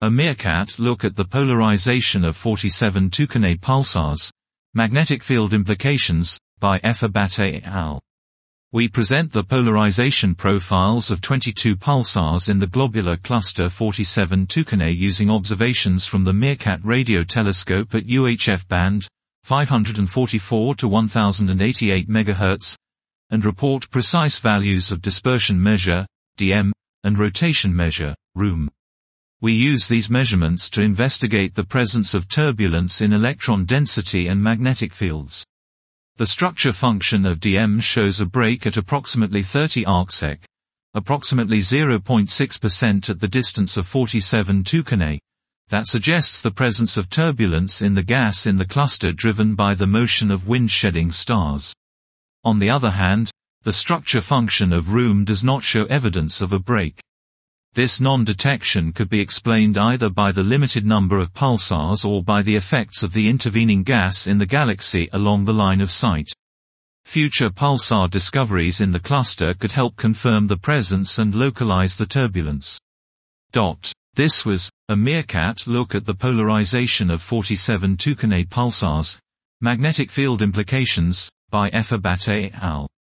A Meerkat look at the polarization of 47 Tucanae pulsars, magnetic field implications, by F. Abate et al. We present the polarization profiles of 22 pulsars in the globular cluster 47 Tucanae using observations from the Meerkat radio telescope at UHF band, 544 to 1088 MHz, and report precise values of dispersion measure, dm, and rotation measure, rhum. We use these measurements to investigate the presence of turbulence in electron density and magnetic fields. The structure function of dm shows a break at approximately 30 arcsec, approximately 0.6% at the distance of 47 Tucanae, that suggests the presence of turbulence in the gas in the cluster driven by the motion of wind-shedding stars. On the other hand, the structure function of rhum does not show evidence of a break. This non-detection could be explained either by the limited number of pulsars or by the effects of the intervening gas in the galaxy along the line of sight. Future pulsar discoveries in the cluster could help confirm the presence and localize the turbulence. This was a Meerkat look at the polarization of 47 Tucanae pulsars, magnetic field implications, by F. Abate et al.